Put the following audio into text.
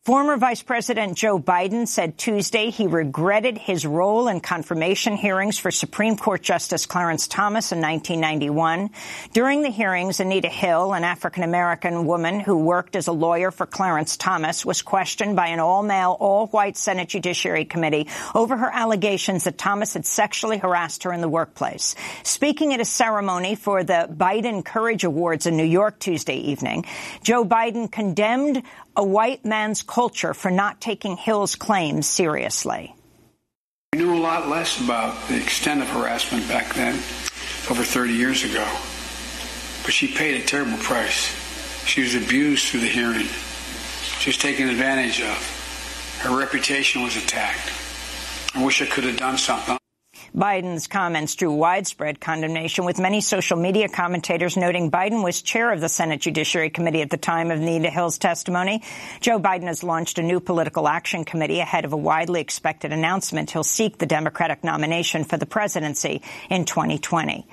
Former Vice President Joe Biden said Tuesday he regretted his role in confirmation hearings for Supreme Court Justice Clarence Thomas in 1991. During the hearings, Anita Hill, an African-American woman who worked as a lawyer for Clarence Thomas, was questioned by an all-male, all-white Senate Judiciary Committee over her allegations that Thomas had sexually harassed her in the workplace. Speaking at a ceremony for the Biden Courage Awards in New York Tuesday evening, Joe Biden condemned a white man's culture for not taking Hill's claims seriously. We knew a lot less about the extent of harassment back then, over 30 years ago. But she paid a terrible price. She was abused through the hearing. She was taken advantage of. Her reputation was attacked. I wish I could have done something. Biden's comments drew widespread condemnation, with many social media commentators noting Biden was chair of the Senate Judiciary Committee at the time of Anita Hill's testimony. Joe Biden has launched a new political action committee ahead of a widely expected announcement he'll seek the Democratic nomination for the presidency in 2020.